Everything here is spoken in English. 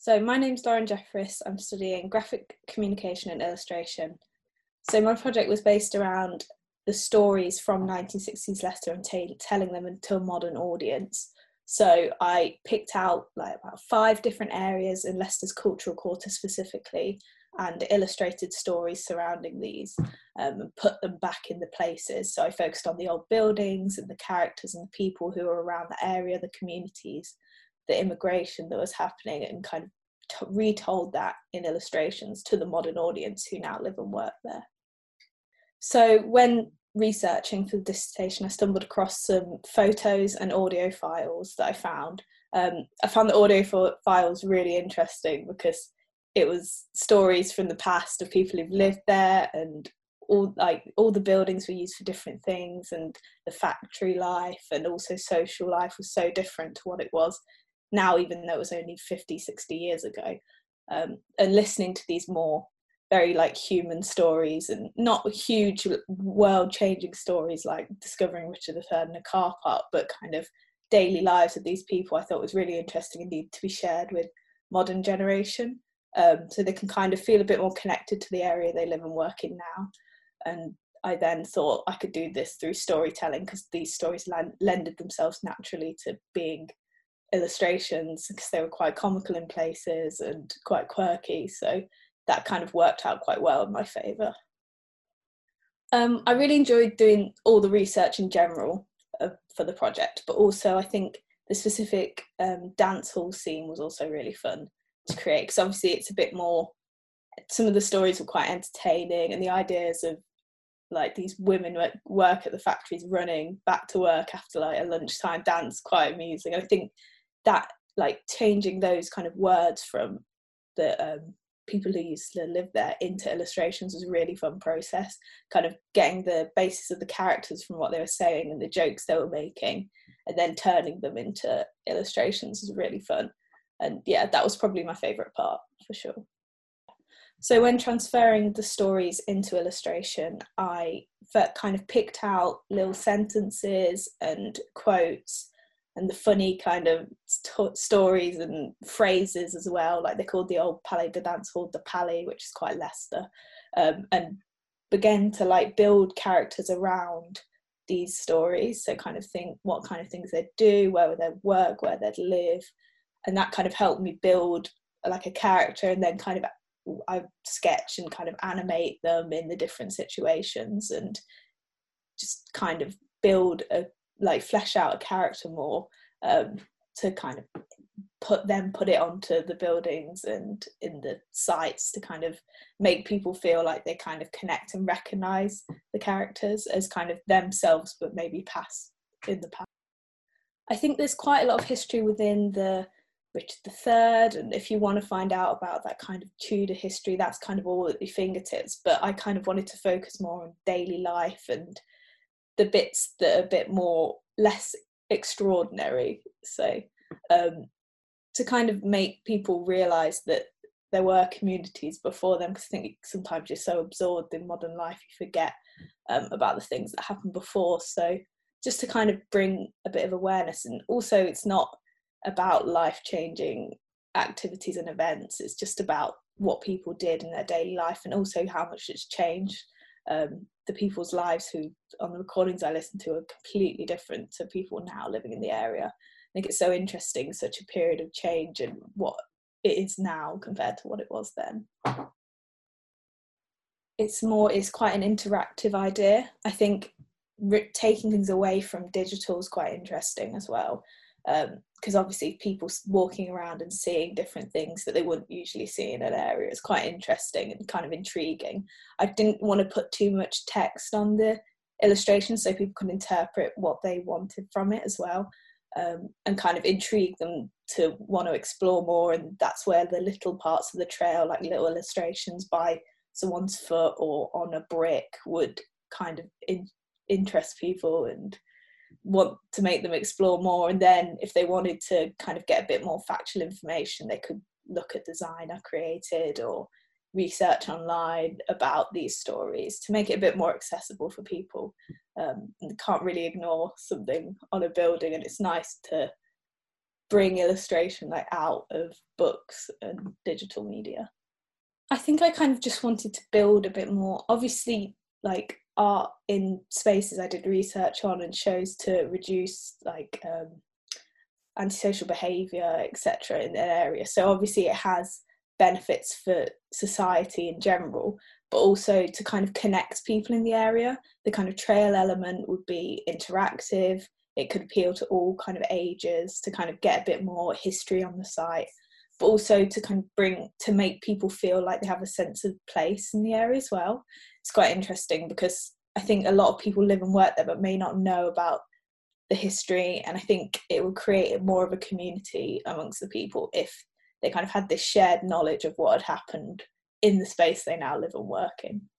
So my name's Lauren Jeffress. I'm studying graphic communication and illustration. So my project was based around the stories from 1960s Leicester and telling them to a modern audience. So I picked out like about 5 different areas in Leicester's cultural quarter specifically, and illustrated stories surrounding these and put them back in the places. So I focused on the old buildings and the characters and the people who were around the area, the communities, the immigration that was happening, and kind of retold that in illustrations to the modern audience who now live and work there. So when researching for the dissertation, I stumbled across some photos and audio files that I found. I found the audio files really interesting because it was stories from the past of people who've lived there, and all the buildings were used for different things, and the factory life and also social life was so different to what it was now, even though it was only 50, 60 years ago. And listening to these more very like human stories and not huge world-changing stories like discovering Richard III in a car park, but kind of daily lives of these people, I thought was really interesting and need to be shared with modern generation, so they can kind of feel a bit more connected to the area they live and work in now. And I then thought I could do this through storytelling, because these stories lended themselves naturally to being illustrations, because they were quite comical in places and quite quirky, so that kind of worked out quite well in my favour. I really enjoyed doing all the research in general for the project, but also I think the specific dance hall scene was also really fun to create, because obviously it's a bit more, some of the stories were quite entertaining, and the ideas of like these women work at the factories running back to work after like a lunchtime dance, quite amusing. I think that like changing those kind of words from the people who used to live there into illustrations was a really fun process, kind of getting the basis of the characters from what they were saying and the jokes they were making, and then turning them into illustrations was really fun. And yeah, that was probably my favourite part for sure. So when transferring the stories into illustration, I kind of picked out little sentences and quotes and the funny kind of stories and phrases as well. Like they called the old Palais de Dance Hall the Palais, which is quite Leicester, and began to like build characters around these stories. So kind of think what kind of things they'd do, where they'd work, where they'd live. And that kind of helped me build like a character, and then kind of I sketch and kind of animate them in the different situations, and just kind of build flesh out a character more, to kind of put it onto the buildings and in the sites, to kind of make people feel like they kind of connect and recognise the characters as kind of themselves, but maybe in the past. I think there's quite a lot of history within the Richard III, and if you want to find out about that kind of Tudor history, that's kind of all at your fingertips. But I kind of wanted to focus more on daily life and the bits that are a bit more less extraordinary. So to kind of make people realise that there were communities before them, because I think sometimes you're so absorbed in modern life you forget about the things that happened before. So just to kind of bring a bit of awareness, and also it's not about life-changing activities and events, it's just about what people did in their daily life, and also how much it's changed. The people's lives who on the recordings I listened to are completely different to people now living in the area. I think it's so interesting, such a period of change, and what it is now compared to what it was then. It's quite an interactive idea. I think taking things away from digital is quite interesting as well, because obviously people walking around and seeing different things that they wouldn't usually see in an area is quite interesting and kind of intriguing. I didn't want to put too much text on the illustration so people can interpret what they wanted from it as well, and kind of intrigue them to want to explore more. And that's where the little parts of the trail, like little illustrations by someone's foot or on a brick, would kind of interest people and want to make them explore more. And then if they wanted to kind of get a bit more factual information, they could look at design I created or research online about these stories to make it a bit more accessible for people. And they can't really ignore something on a building, and it's nice to bring illustration like out of books and digital media. I think I kind of just wanted to build a bit more, obviously, like art in spaces I did research on and shows to reduce like antisocial behaviour, etc. in that area. So obviously it has benefits for society in general, but also to kind of connect people in the area. The kind of trail element would be interactive. It could appeal to all kind of ages, to kind of get a bit more history on the site, but also to kind of make people feel like they have a sense of place in the area as well. It's quite interesting because I think a lot of people live and work there but may not know about the history, and I think it would create more of a community amongst the people if they kind of had this shared knowledge of what had happened in the space they now live and work in.